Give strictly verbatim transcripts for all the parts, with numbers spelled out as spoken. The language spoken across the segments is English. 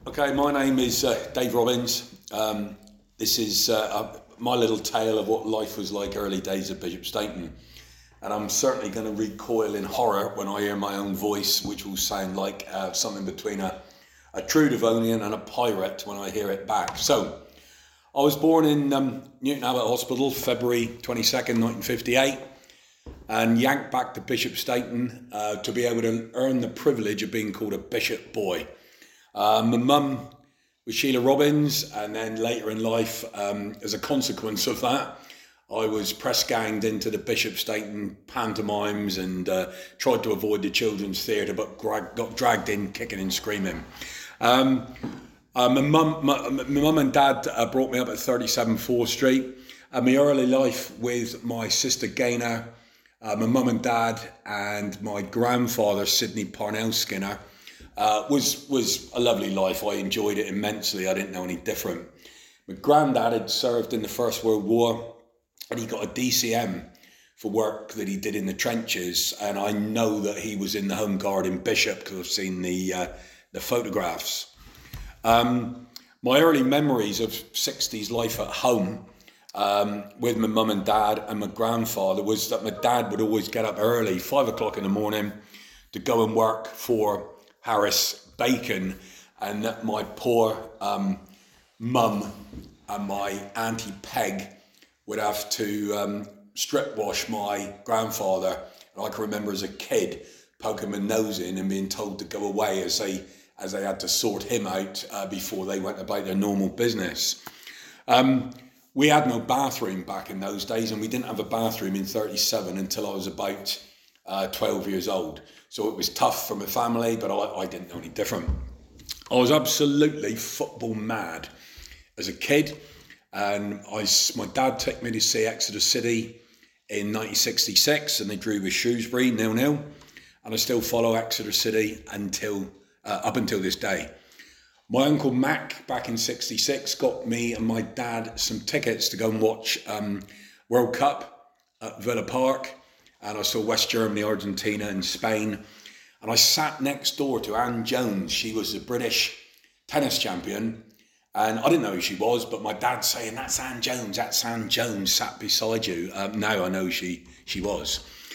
Okay, my name is uh, Dave Robbins. Um, this is uh, uh, my little tale of what life was like early days at Bishop Stainton. And I'm certainly going to recoil in horror when I hear my own voice, which will sound like uh, something between a, a true Devonian and a pirate when I hear it back. So, I was born in um, Newton Abbot Hospital, February twenty-second, nineteen fifty-eight, and yanked back to Bishop Stainton uh, to be able to earn the privilege of being called a bishop boy. Uh, my mum was Sheila Robbins, and then later in life, um, as a consequence of that, I was press ganged into the Bishop Stainton pantomimes and uh, tried to avoid the children's theatre, but gra- got dragged in kicking and screaming. Um, uh, my mum my, my mum and dad uh, brought me up at thirty-seven Fourth Street. Uh, my early life with my sister Gaynor, uh, my mum and dad, and my grandfather Sidney Parnell Skinner, Uh, was was a lovely life. I enjoyed it immensely. I didn't know any different. My granddad had served in the First World War, and he got a D C M for work that he did in the trenches. And I know that he was in the Home Guard in Bishop because I've seen the uh, the photographs. Um, my early memories of sixties life at home um, with my mum and dad and my grandfather was that my dad would always get up early, five o'clock in the morning, to go and work for Harris Bacon, and that my poor um, mum and my auntie Peg would have to um, strip wash my grandfather. And I can remember as a kid poking my nose in and being told to go away as they as they had to sort him out uh, before they went about their normal business. Um, we had no bathroom back in those days, and we didn't have a bathroom in thirty-seven until I was about uh, twelve years old. So it was tough for my family, but I, I didn't know any different. I was absolutely football mad as a kid, and I, my dad took me to see Exeter City in nineteen sixty-six, and they drew with Shrewsbury nil nil, and I still follow Exeter City until uh, up until this day. My uncle Mac back in sixty-six got me and my dad some tickets to go and watch um, World Cup at Villa Park. And I saw West Germany, Argentina and Spain. And I sat next door to Anne Jones. She was a British tennis champion. And I didn't know who she was, but my dad saying, that's Anne Jones, that's Anne Jones sat beside you. Um, now I know she, she was.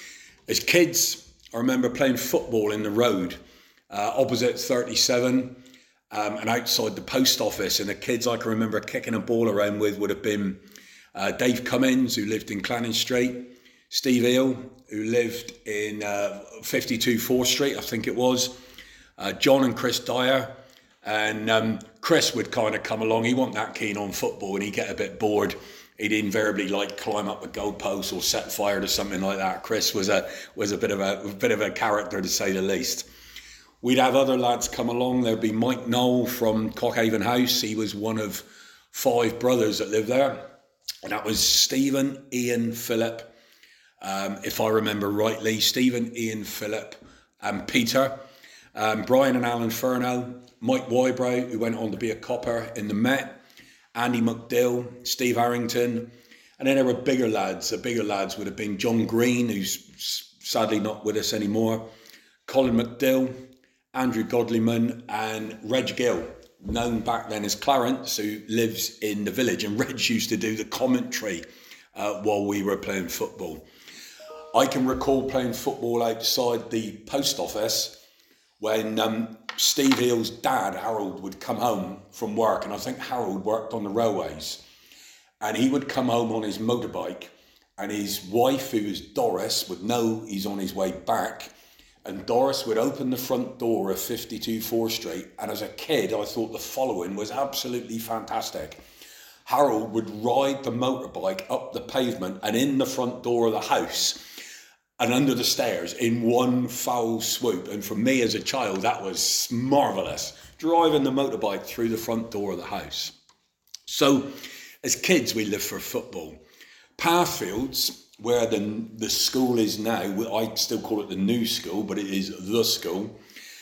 As kids, I remember playing football in the road, uh, opposite thirty-seven um, and outside the post office. And the kids I can remember kicking a ball around with would have been uh, Dave Cummins, who lived in Clannon Street, Steve Eel, who lived in uh, fifty-two Fourth Street, I think it was, uh, John and Chris Dyer, and um, Chris would kind of come along. He wasn't that keen on football, and he'd get a bit bored. He'd invariably like climb up the goalpost or set fire to something like that. Chris was a was a bit of a, a bit of a character, to say the least. We'd have other lads come along. There'd be Mike Knoll from Cockhaven House. He was one of five brothers that lived there, and that was Stephen, Ian, Philip. Um, if I remember rightly, Stephen, Ian, Philip and Peter, um, Brian and Alan Furno, Mike Wybrow, who went on to be a copper in the Met, Andy McDill, Steve Harrington, and then there were bigger lads. The bigger lads would have been John Green, who's sadly not with us anymore, Colin McDill, Andrew Godleyman and Reg Gill, known back then as Clarence, who lives in the village, and Reg used to do the commentary uh, while we were playing football. I can recall playing football outside the post office when um, Steve Eel's dad, Harold, would come home from work, and I think Harold worked on the railways, and he would come home on his motorbike, and his wife, who is Doris, would know he's on his way back, and Doris would open the front door of fifty-two Fourth Street, and as a kid I thought the following was absolutely fantastic. Harold would ride the motorbike up the pavement and in the front door of the house and under the stairs in one foul swoop. And for me as a child, that was marvellous, driving the motorbike through the front door of the house. So as kids, we lived for football. Pathfields, where the, the school is now, I still call it the new school, but it is the school.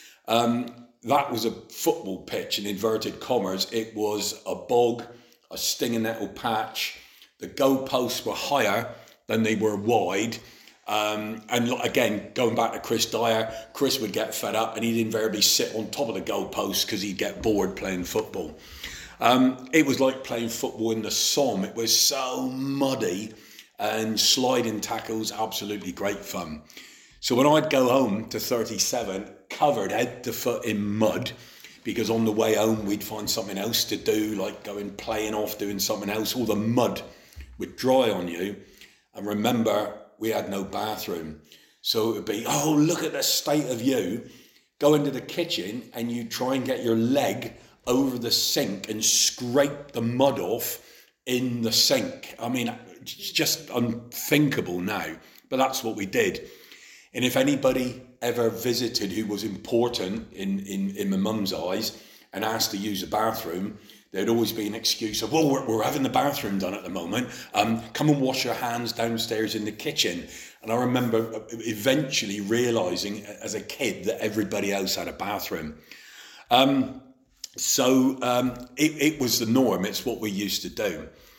Um, that was a football pitch, in inverted commas. It was a bog, a stinging nettle patch. The goalposts were higher than they were wide. Um, and again, going back to Chris Dyer, Chris would get fed up and he'd invariably sit on top of the goalpost because he'd get bored playing football. Um, it was like playing football in the Somme. It was so muddy and sliding tackles, absolutely great fun. So when I'd go home to thirty-seven, covered head to foot in mud, because on the way home we'd find something else to do, like going playing off, doing something else, all the mud would dry on you. And remember, we had no bathroom. So it would be, oh, look at the state of you. Go into the kitchen and you try and get your leg over the sink and scrape the mud off in the sink. I mean, it's just unthinkable now, but that's what we did. And if anybody ever visited who was important in, in, in my mum's eyes and asked to use a bathroom, there'd always be an excuse of, well, we're, we're having the bathroom done at the moment. Um, come and wash your hands downstairs in the kitchen. And I remember eventually realising as a kid that everybody else had a bathroom. Um, so um, it, it was the norm. It's what we used to do.